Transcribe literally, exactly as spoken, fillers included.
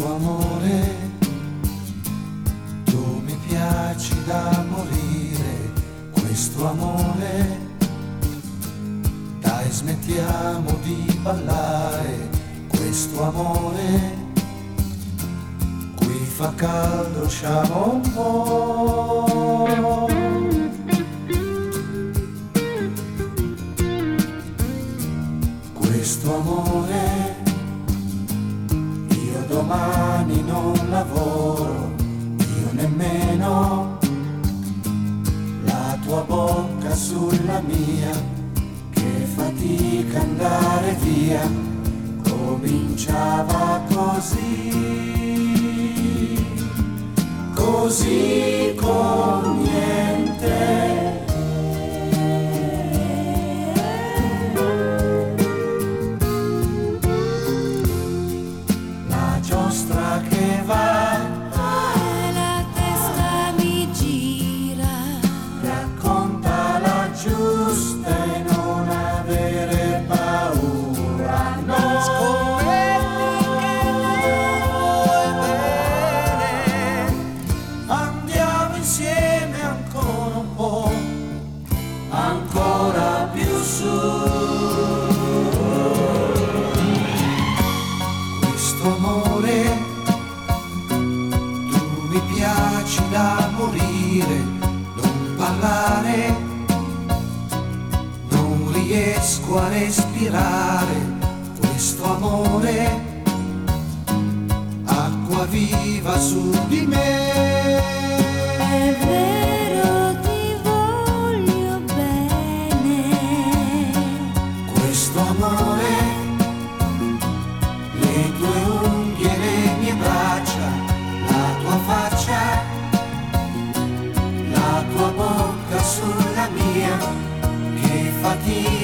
amore, tu mi piaci da morire, questo amore, dai smettiamo di ballare, questo amore, qui fa caldo, usciamo un po'. Questo amore, io domani non lavoro, io nemmeno, la tua bocca sulla mia, che fatica andare via, cominciava così, così con niente. Giostra che va, ah, la testa mi gira, racconta la giusta e non avere paura, no. Scommetti che vuoi bene, andiamo insieme ancora un po', ancora più su. Questo amore, tu mi piaci da morire, non parlare, non riesco a respirare, questo amore, acqua viva su di me. è vero ti voglio bene, Questo amore, le tue unghie, le mie braccia, la tua faccia, la tua bocca sulla mia, che fatica